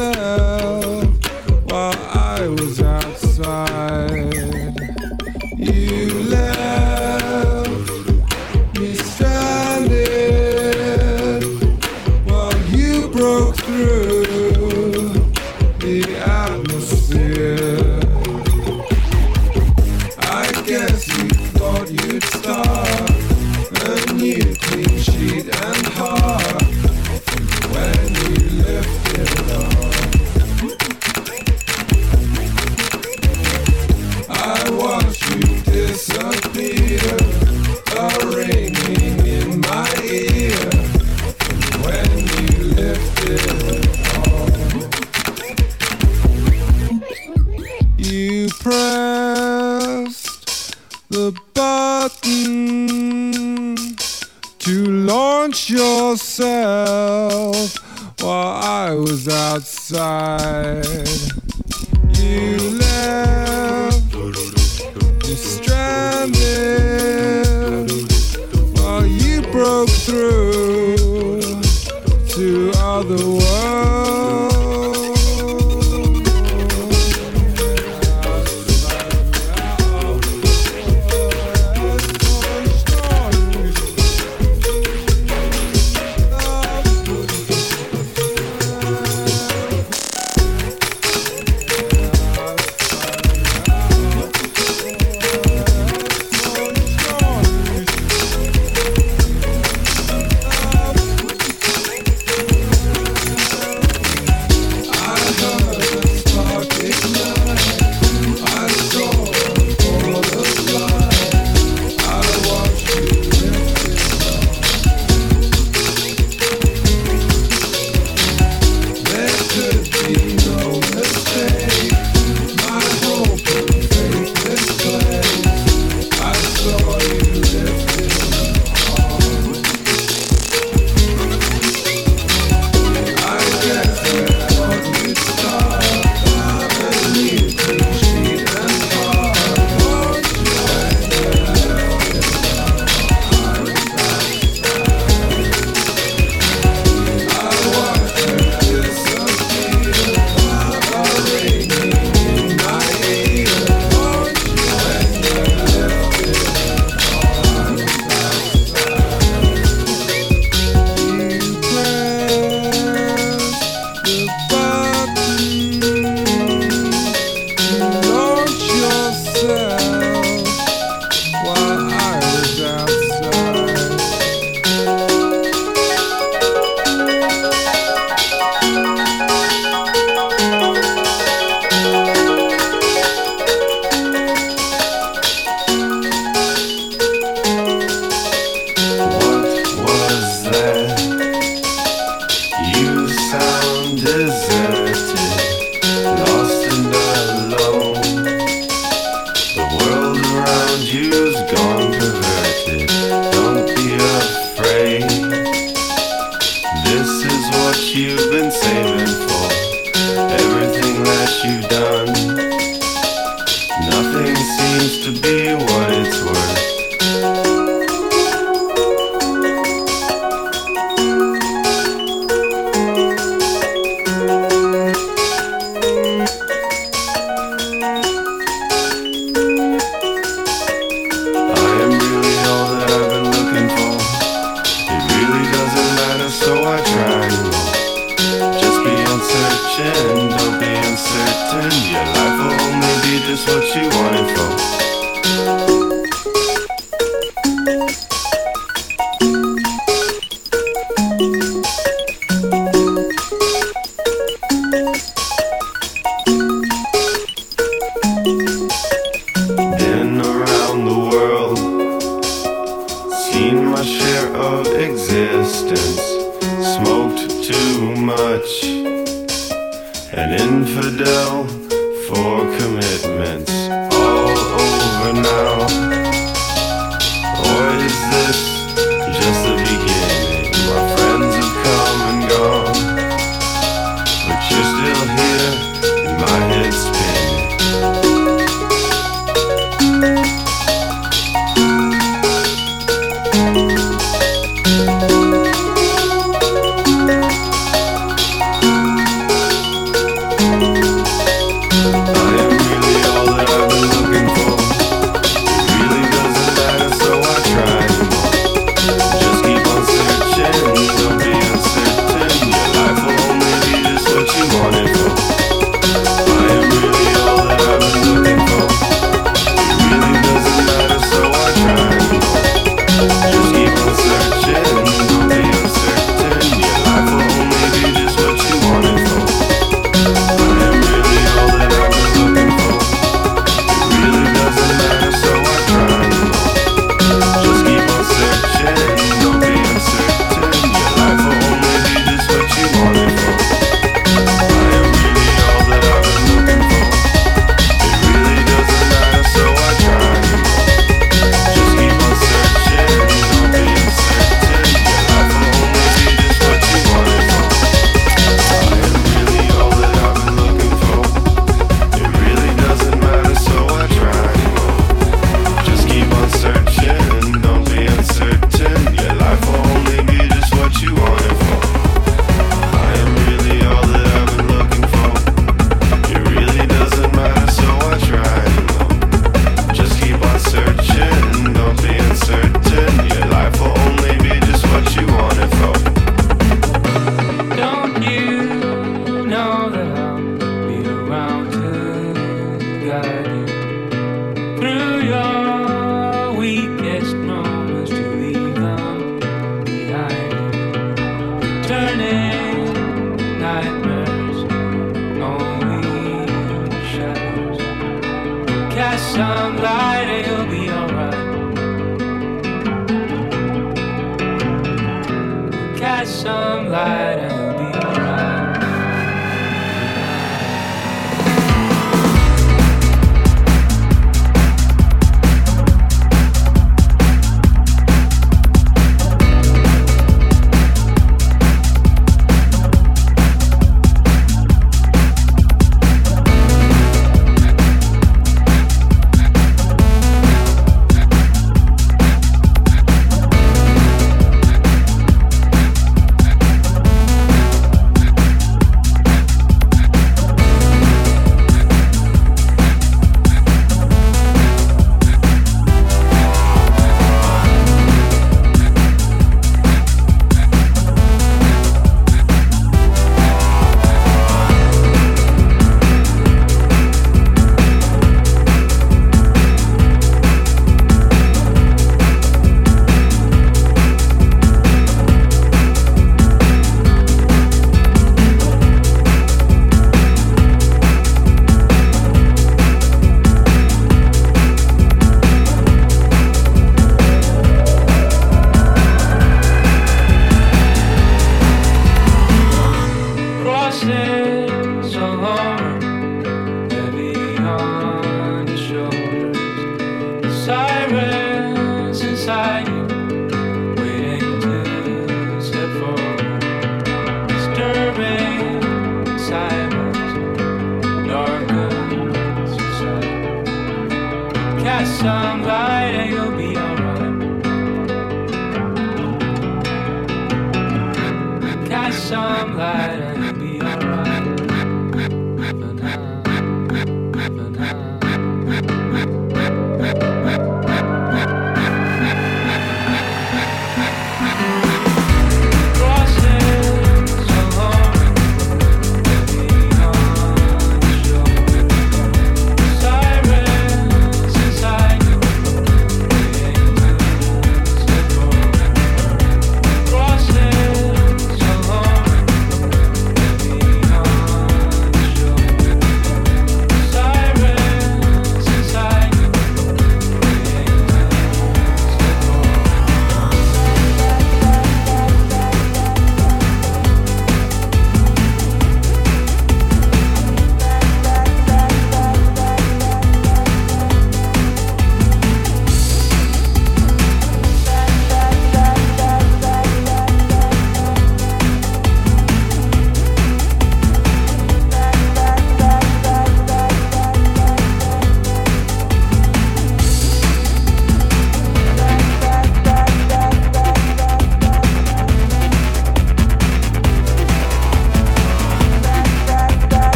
yourself while I was outside. You left me stranded while you broke through the atmosphere. I guess you thought you'd start a new clean sheet and heart when you lifted off. I watched you disappear, a ringing in my ear when you lifted off. You pressed the button to launch yourself while I was outside. You left me stranded while you broke through to other worlds.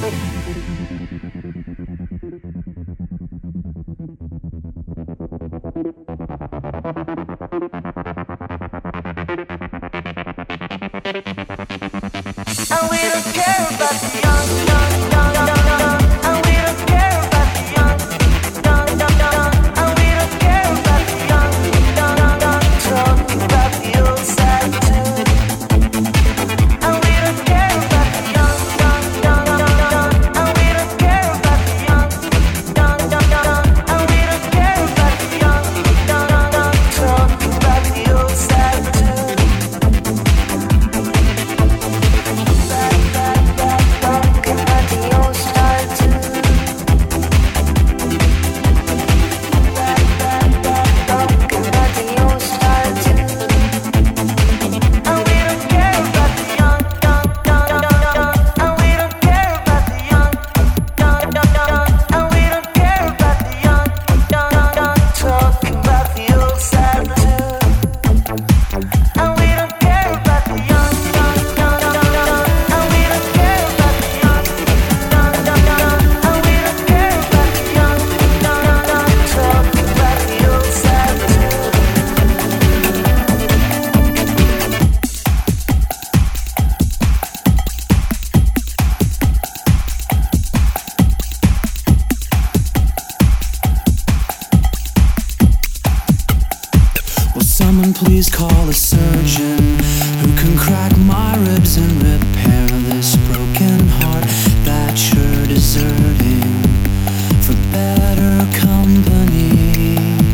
Please call a surgeon who can crack my ribs and repair this broken heart that you're deserting for better company.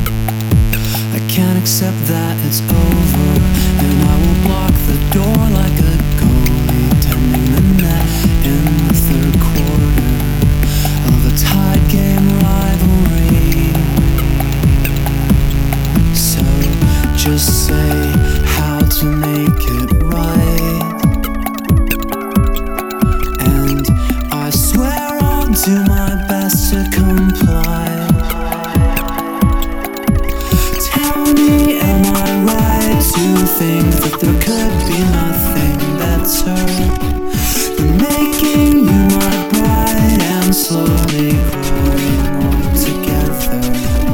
I can't accept that it's over, and I will block the door like a goalie tending the net in the third quarter of a tied game rivalry. So just say how to make it right, and I swear I'll do my best to comply. Tell me, am I right to think that there could be nothing better than making you my bride and slowly growing old together?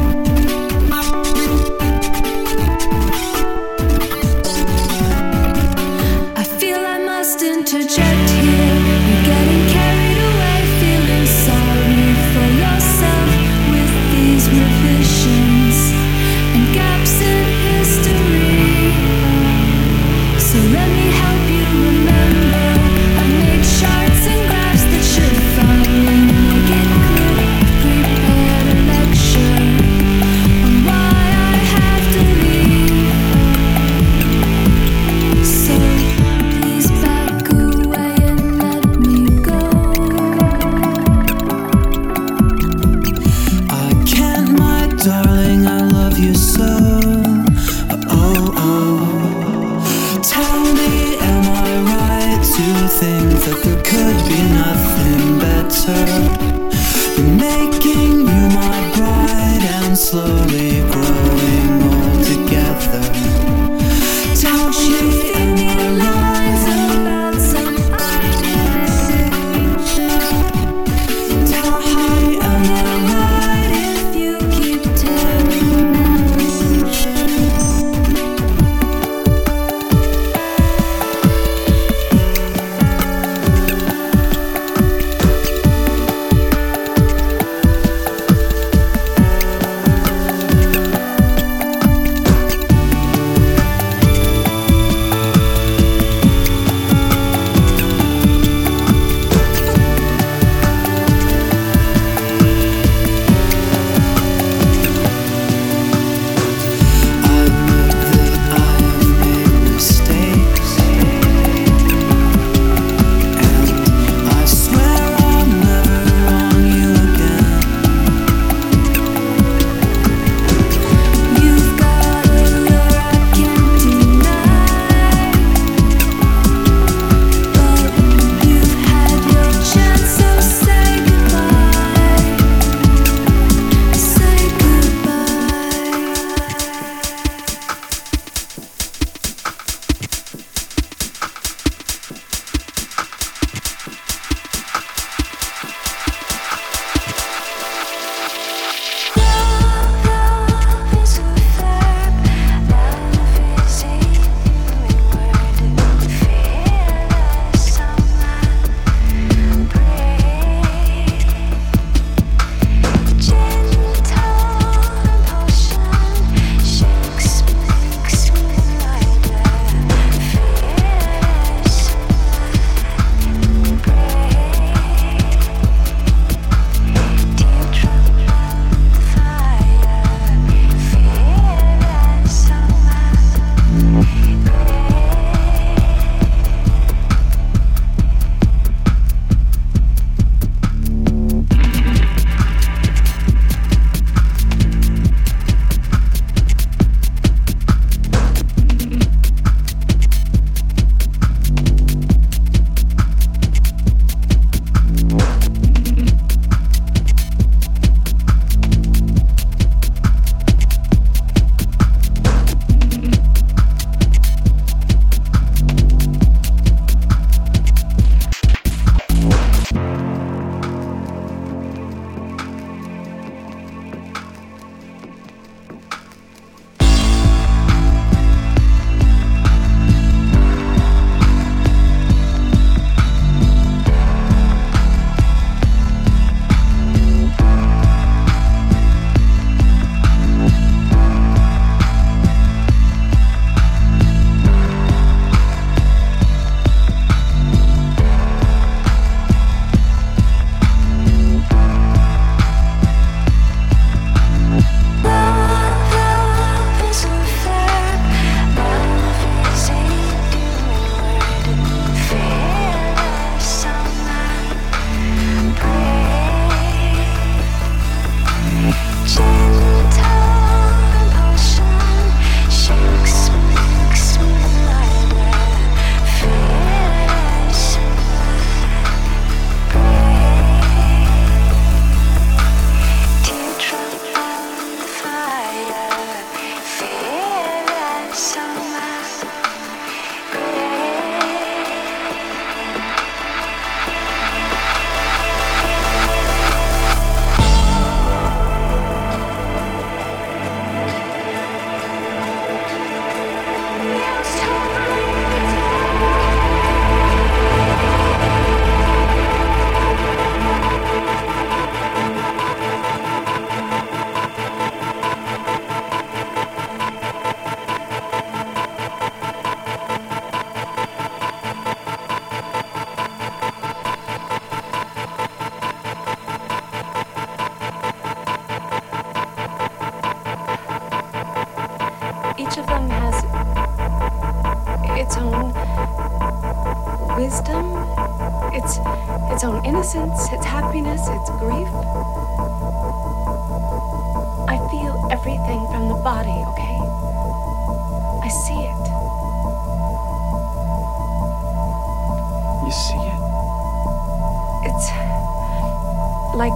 Interject here, you're getting carried away, feeling sorry for yourself with these revisions and gaps in history. So let me help you remember, I made charts and graphs that should finally make it clear. Prepared a lecture on why I have to leave. So please back away and let me go. I can't, my darling, I love you so. Oh, oh. Tell me, am I right to think that there could be nothing better than making you my bride and slowly growing old together? Tell me, am I right? About some Tell me, am I right? if you keep telling me. wisdom, its own innocence, its happiness, its grief. I feel everything from the body, okay? I see it. You see it? It's like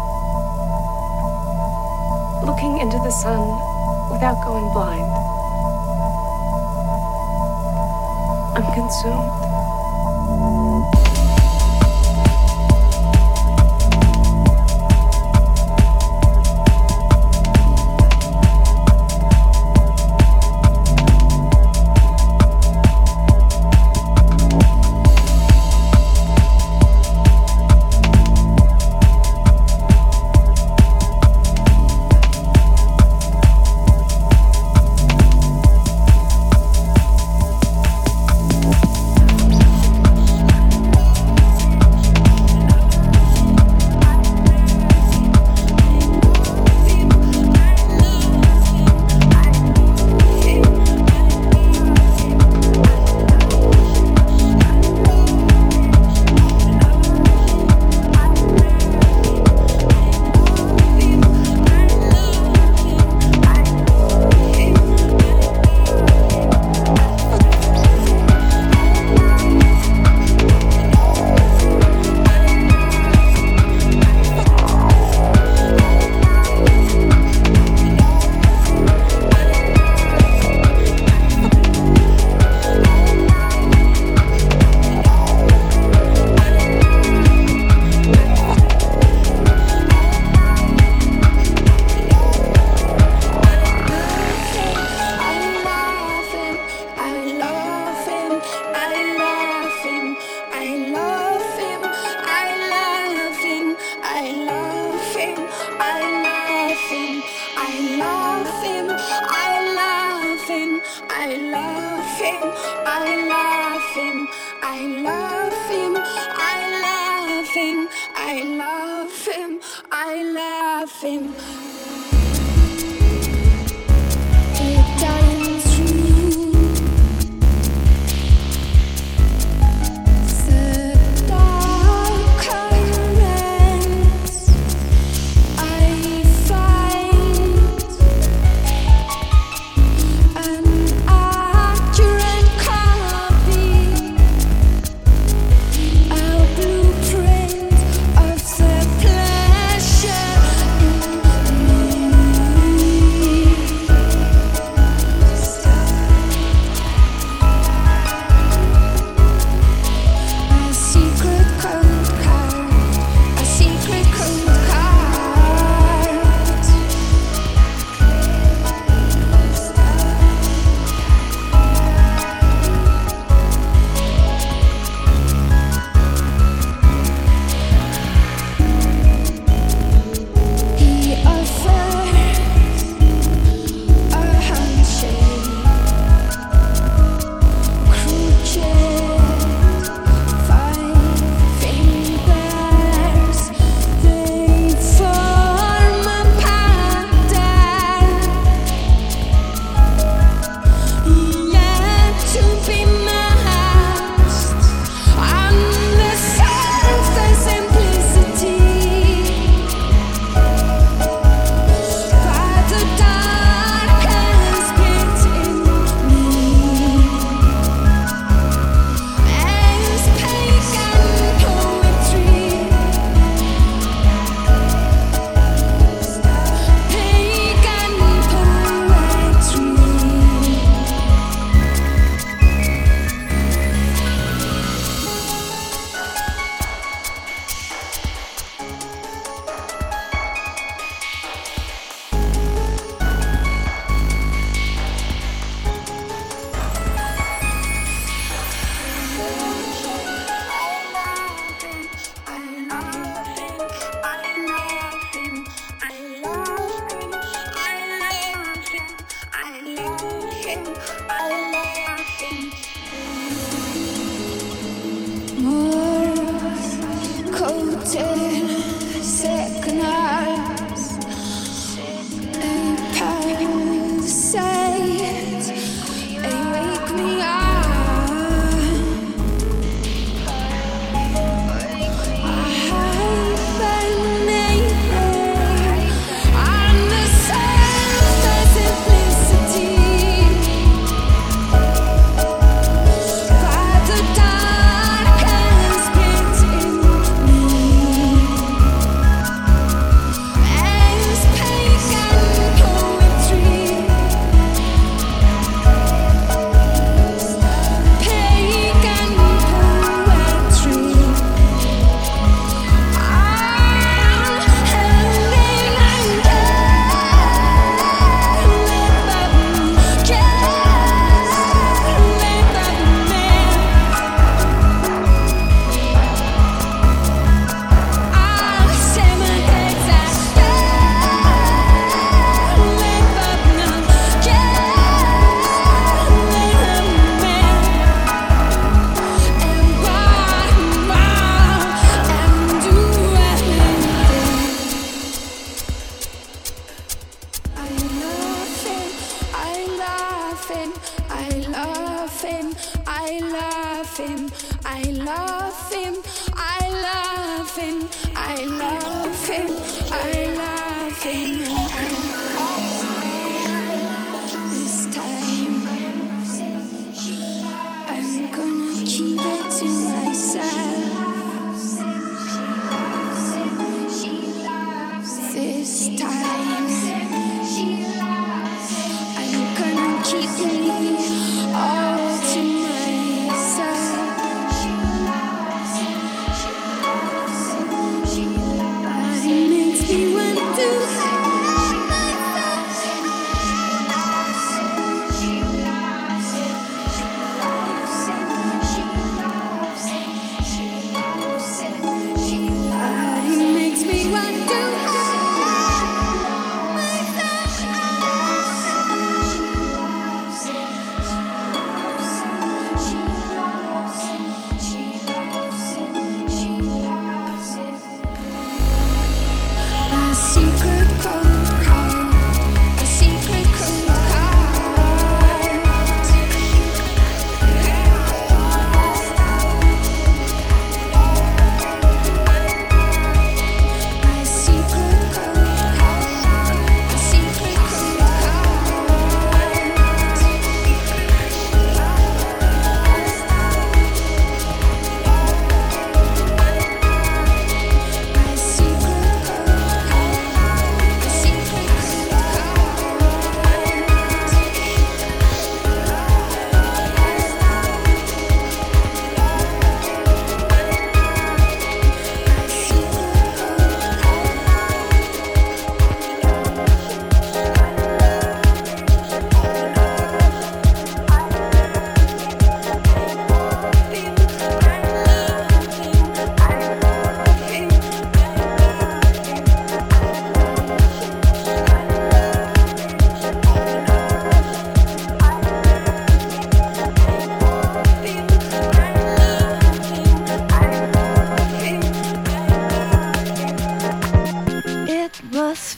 looking into the sun without going blind. I'm consumed.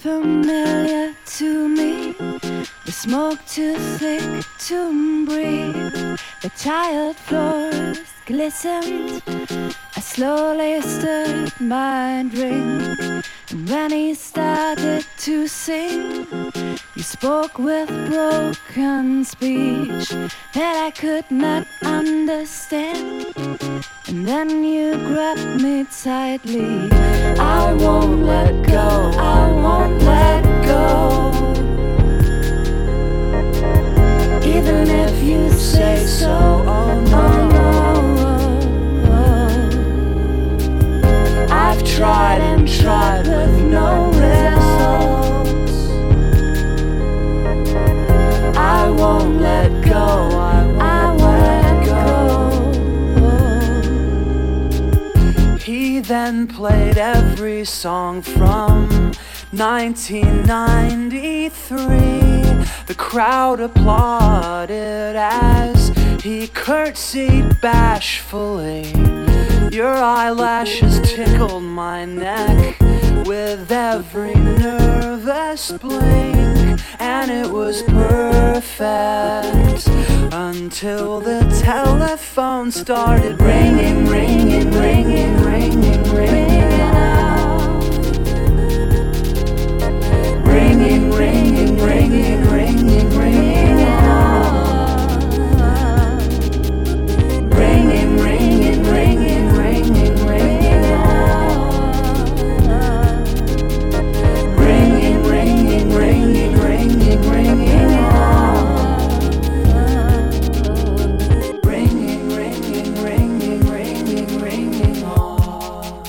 familiar to me. The smoke too thick to breathe. The tiled floors glistened. I slowly stirred my drink. And when he started to sing, he spoke with broken speech that I could not understand. And then you grabbed me tightly. I won't let go, I won't let go. Even if you say so, oh no, no. I've tried and tried with no results. I won't let go, I won't let go. He then played every song from 1993. The crowd applauded as he curtsied bashfully. Your eyelashes tickled my neck with every nervous blink, and it was perfect until the telephone started ringing, ringing, ringing, ringing, ringing out. Ringing, ringing, ringing, ringing, ringing out. Ringing, ringing, ringing, ringing, ringing out. Ringing, ringing, ringing, ringing, ringing out. Ringing, ringing, ringing, ringing, ringing off.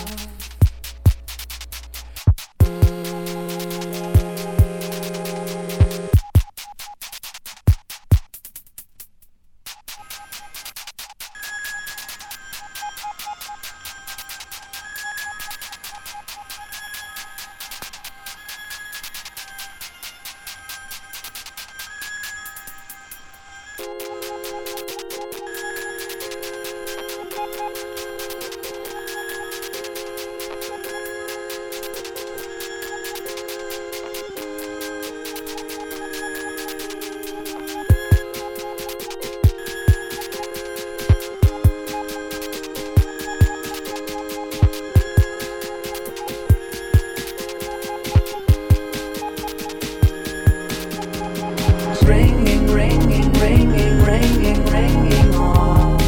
Ringing, ringing, ringing, ringing, ringing off.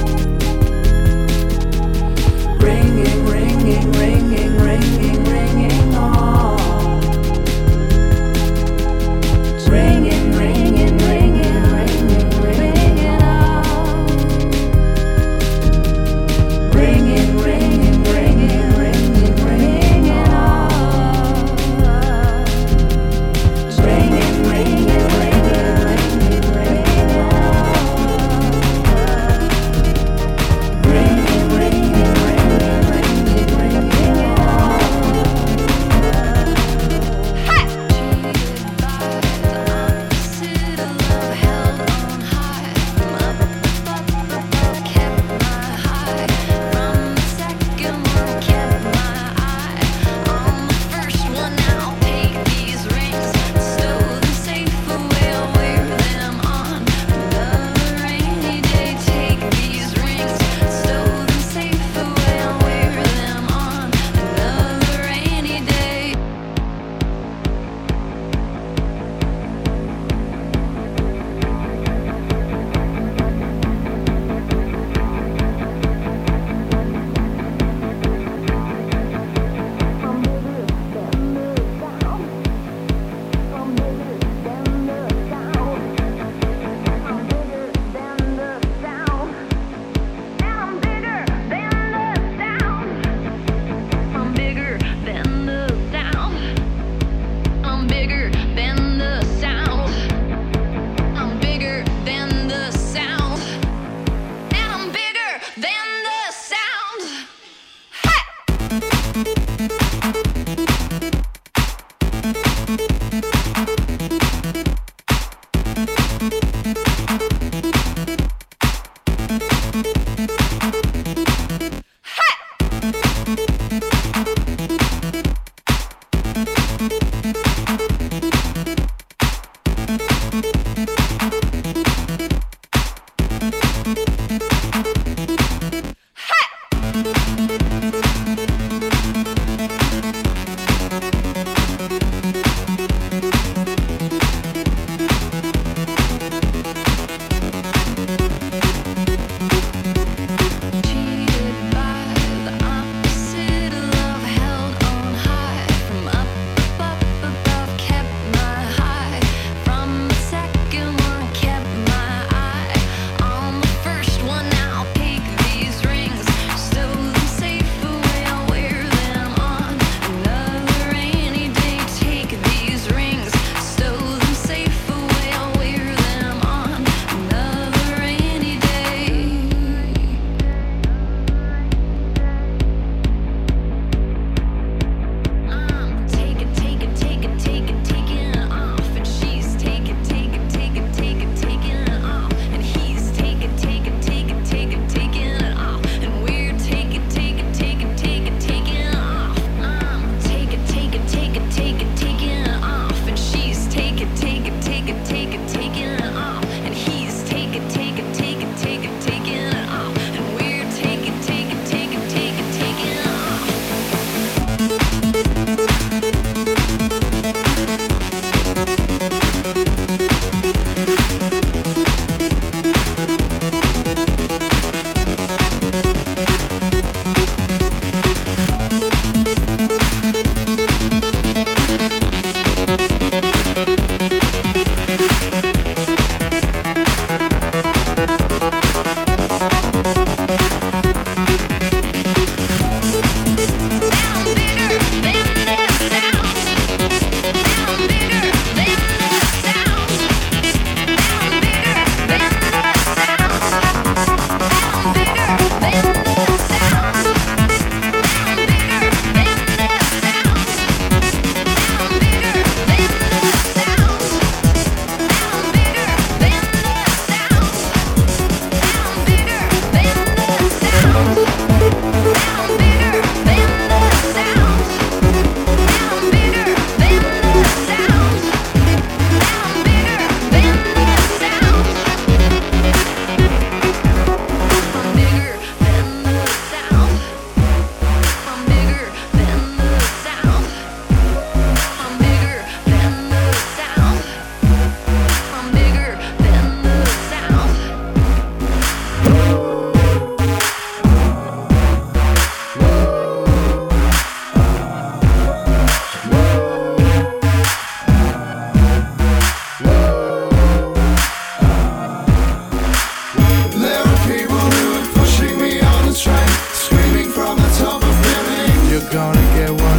Ringing, ringing, ringing, ringing, ringing off. Ringing, ringing, ringing, ringing, ringing off. Ringing, ringing, ringing, ringing, ringing off. Ringing, ringing, ringing, ringing, ringing off.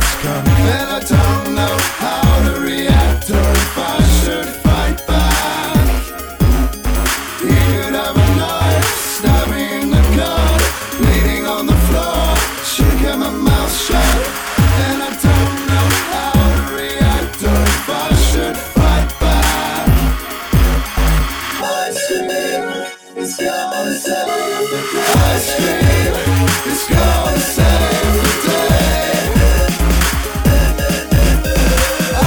it's coming, and I don't know how to react or if I should fight back. He could have a knife, stab me in the gut, bleeding on the floor, should get my mouth shut, and I don't know how to react or if I should fight back. Ice cream, it's gonna save the day. Ice cream, it's gonna save the day.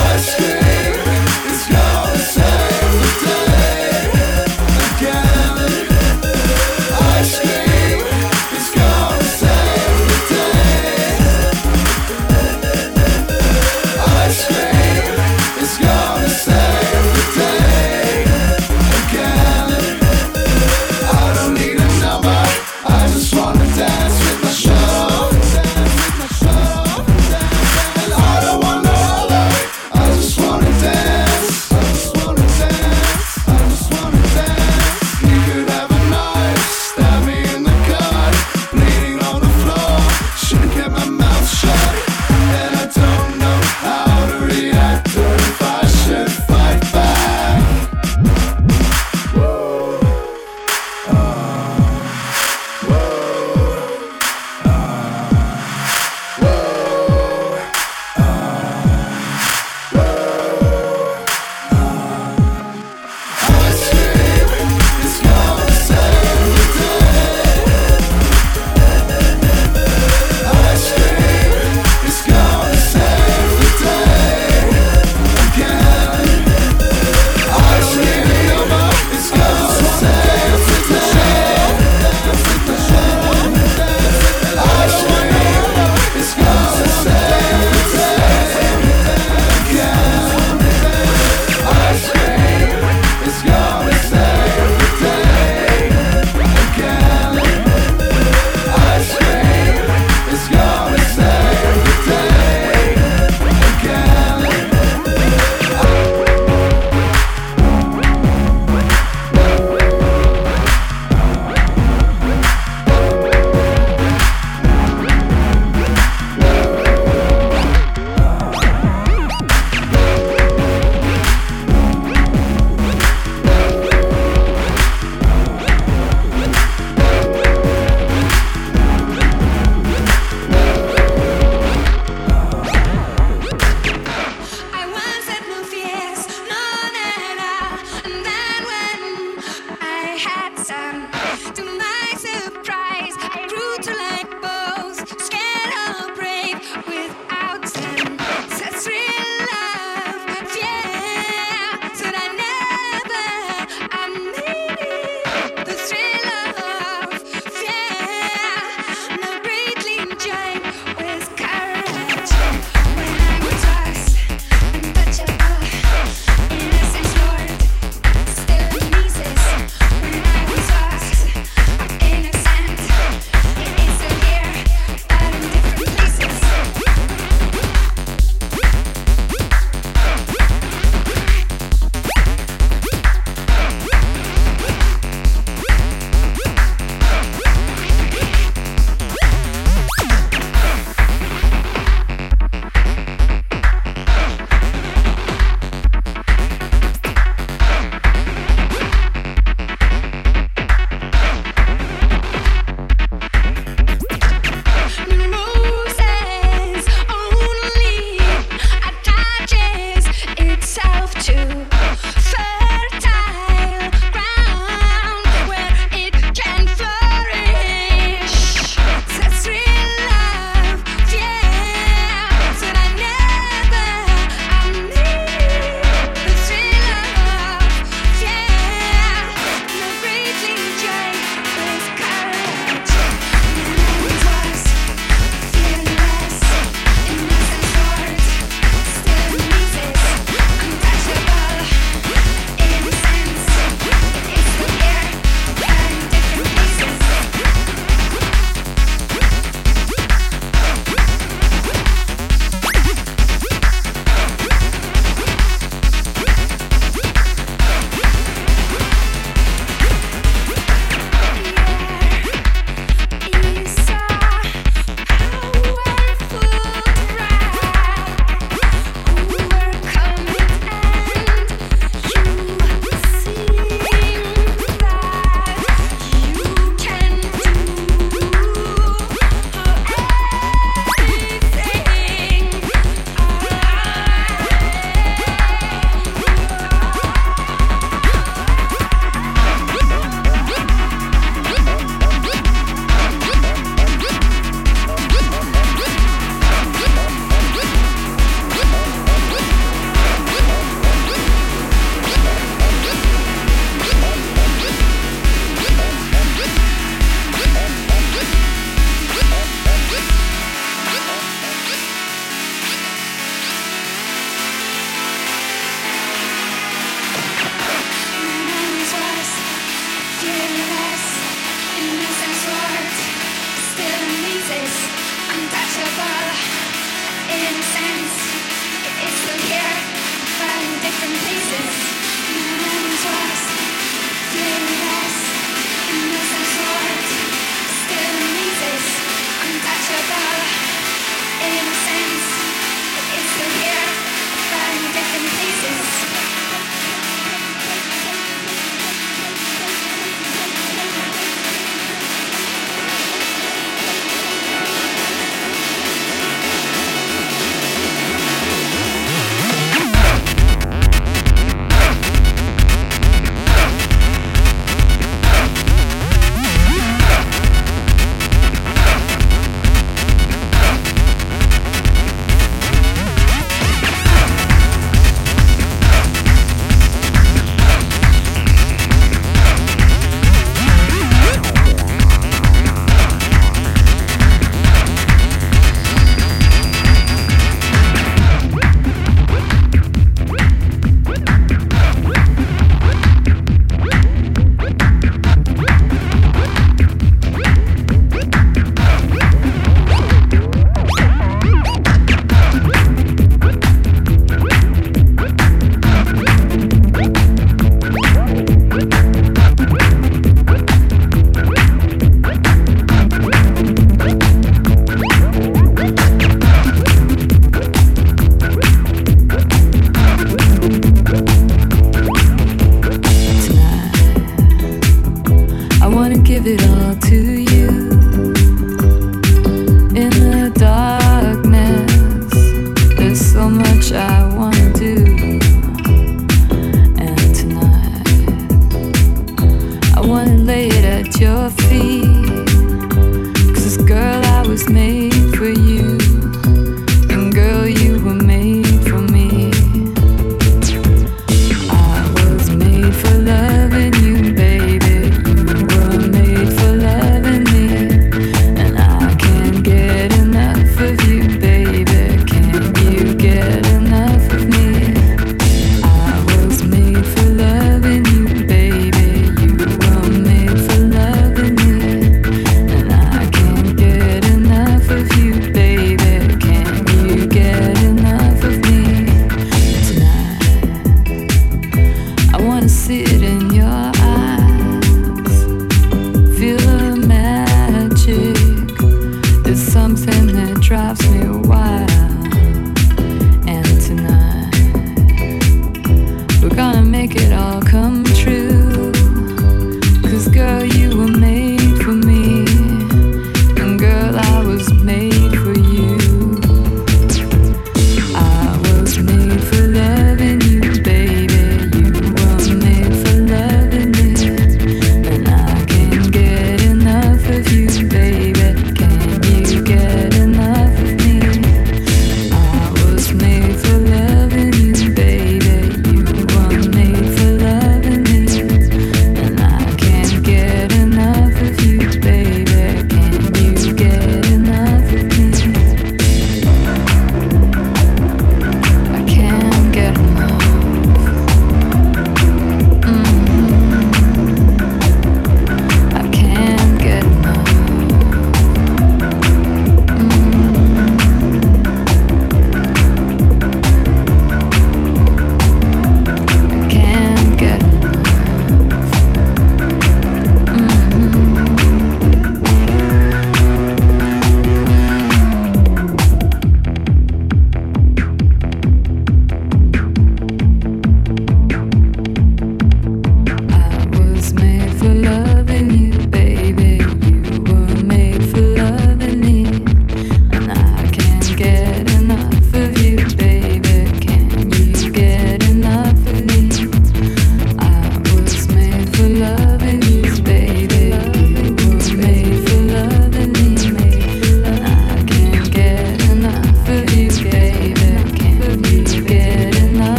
in pieces.